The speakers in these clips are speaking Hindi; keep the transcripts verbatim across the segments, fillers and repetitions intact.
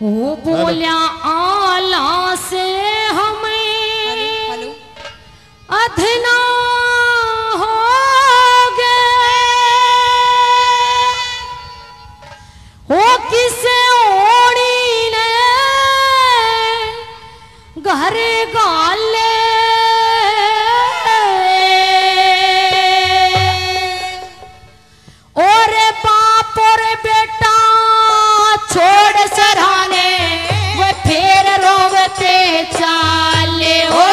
वो बोलिया आला से हमें अधना हो गए हो किसे ओड़ी ने घर गाले और बाप और बेटा छोड़ सराने वो फिर रोवते चाले हो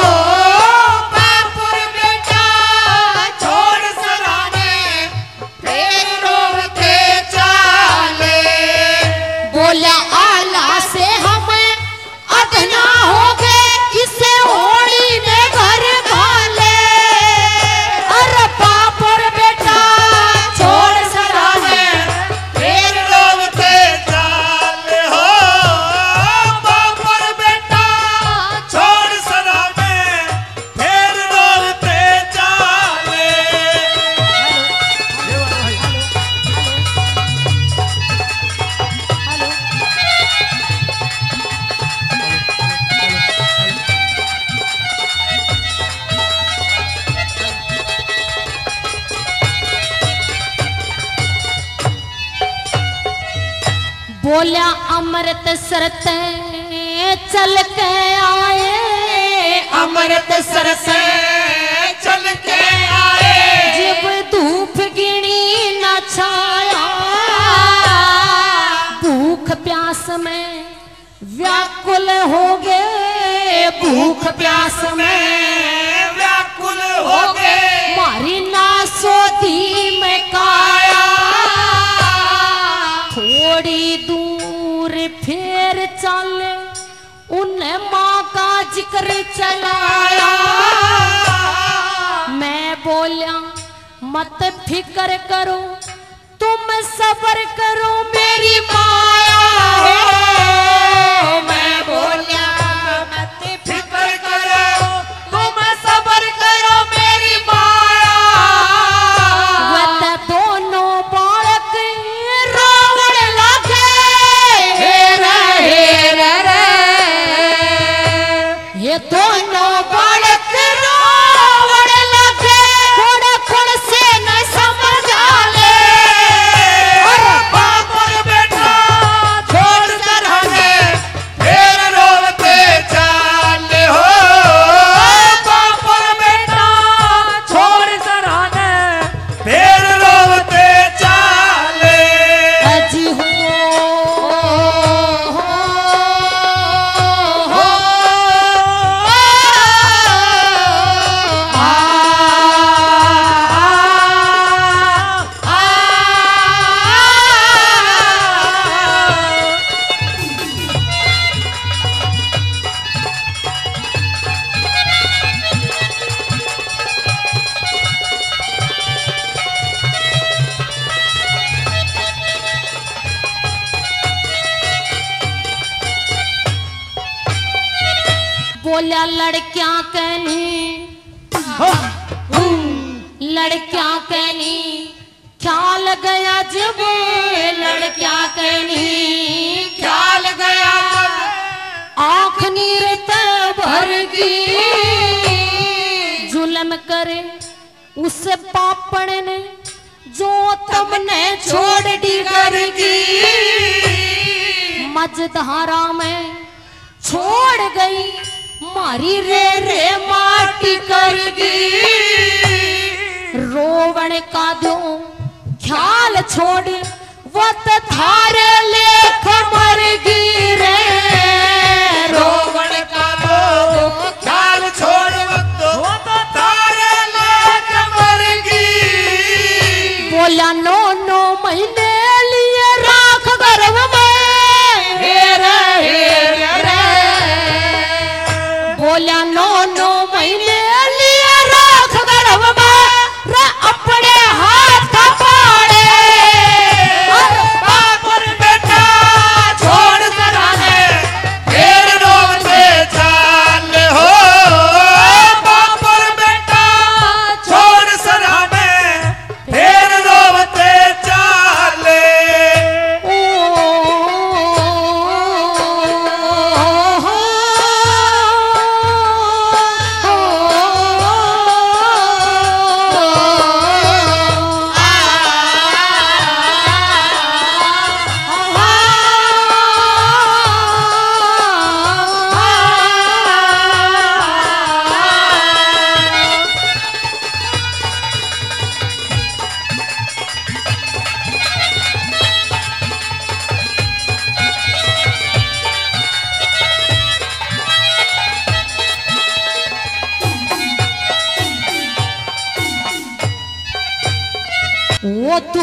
बोलिया अमृत सरत चल के आए अमृत सरस चल के आए जब धूप गिनी न छाया भूख प्यास में व्याकुल हो गए भूख प्यास में व्याकुल हो गए मारी ना सोती में काया थोड़ी दूर फिर चले उन्हें माँ का जिक्र चलाया मैं बोलिया मत फिक्र करो तुम सब्र करो मेरी माया हो मैं बोलिया मत फिक्र करो तुम सब्र करो मेरी माया वह दोनों बालक रावण लगे हेरा हेरा रे ये दोनों बालक रावण लगे खोड़ खोड़ से न समझ आले और बाप और बेटा छोड़ कर हमें फिर रोते चाले हो बाप और बेटा छोड़ कर हमें फिर रोते चाले अजी हो हो आ आ बोलिया लड़कियां कहनी लड़कियां कहनी ख्याल गया जब लड़कियां कहनी ख्याल गया आँख नीर तब भर गई जुल्म करे उस पापड़ ने जो तुमने छोड़ दी करगी मझधारा में छोड़ गई मारी रे रे माटी करगी रोवण का दो ख्याल छोड़ वो तो थारे लेख मरगी रे रोवण का दो ख्याल छोड़ वक्त वो तो तारे लेक मरगी बोला नो नो महीने लिए राख गर्भ में हेरा हेरा रे बोला नो नो महीने लिए राख गर्भ में रे अपने हाथ पाड़े बाप और बेटा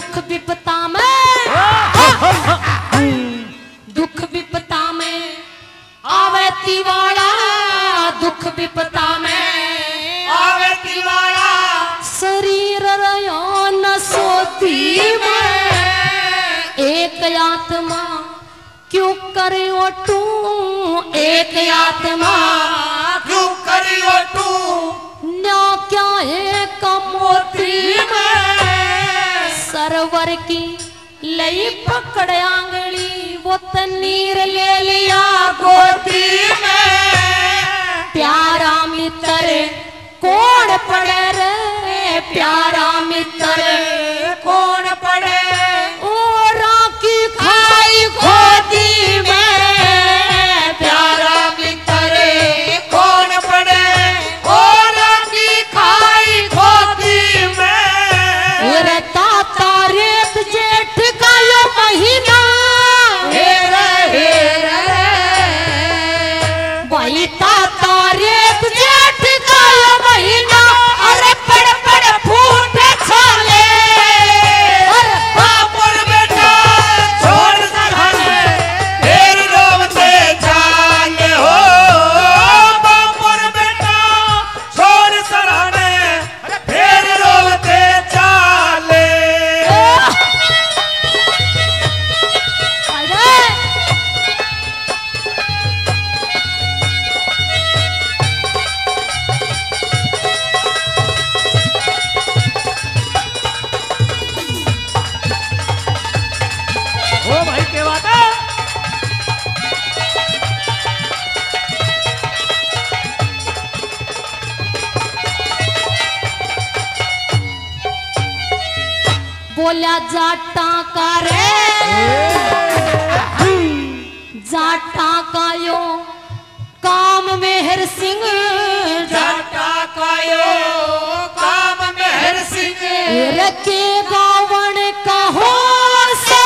दुख विपता में दुख विपता में आवे तिवाड़ा, दुख विपता में आवे तिवाड़ा, शरीर रयो न सोती में एक आत्मा क्यों करे ओटू, एक आत्मा क्यों करियो तू न्या क्या है कमोती में सरवर की लई पकड़ आंगली वो तनीर ले लिया गोदी में प्यारा मित्र कौन पड़े रे, प्यारा मित्र कौन पड़े और की खाई गोदी में प्यारा मित्र कौन पड़े और की खाई गोदी में रे ताता रेत जेठ का यो महीना हेरे हेरे वही ताता रेत जेठ का यो महीना अरे पड़ पड़ फूटे छाले अरे बाप और बेटा छोड़ सरहने फिर रोवते जाने हो बाप और बेटा छोड़ सरहने फिर रोवते चाले अरे ओ भाई क्या बात है बोला जाटा का रे जाटा का यो काम मेहर सिंह जाटा कायो काम मेहर सिंह रखे गावण कहो से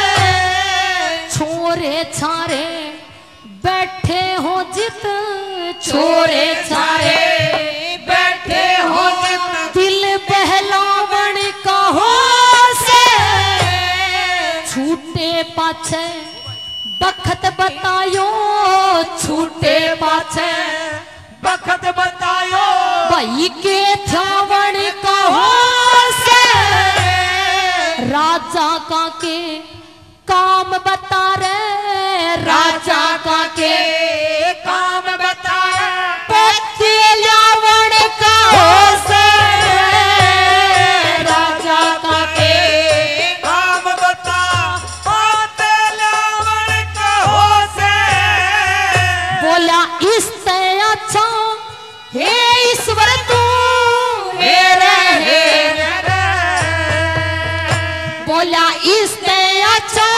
छोरे छारे बैठे हो जित छोरे छारे बैठे हो जित दिल बहलावण कहो से छूटे पाछे बखत बतायो छूटे पाछे बखत बतायो भाई के थावण कहो से राजा का के काम बता रे राजा का के काम बताया पत्ते लावण कहो से राजा का के काम बता पाते लावण कहो से बोला इस तय अच्छा हे ईश्वर तू हेरे हेरे बोला इस तय अच्छा